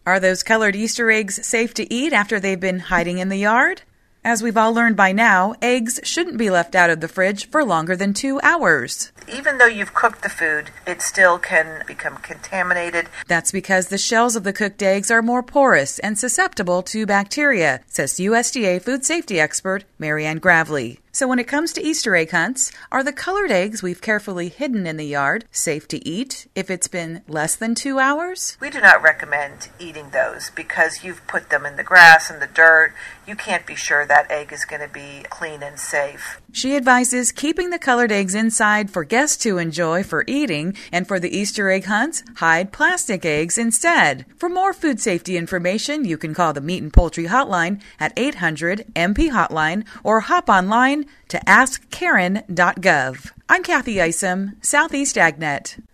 Are those colored Easter eggs safe to eat after they've been hiding in the yard? As we've all learned by now, eggs shouldn't be left out of the fridge for longer than 2 hours. Even though you've cooked the food, it still can become contaminated. That's because the shells of the cooked eggs are more porous and susceptible to bacteria, says USDA food safety expert Marianne Gravely. So when it comes to Easter egg hunts, are the colored eggs we've carefully hidden in the yard safe to eat if it's been less than 2 hours? We do not recommend eating those because you've put them in the grass and the dirt. You can't be sure that egg is going to be clean and safe. She advises keeping the colored eggs inside for guests to enjoy for eating, and for the Easter egg hunts, hide plastic eggs instead. For more food safety information, you can call the Meat and Poultry Hotline at 800-MP-HOTLINE or hop online to AskKaren.gov. I'm Kathy Isom, Southeast AgNet.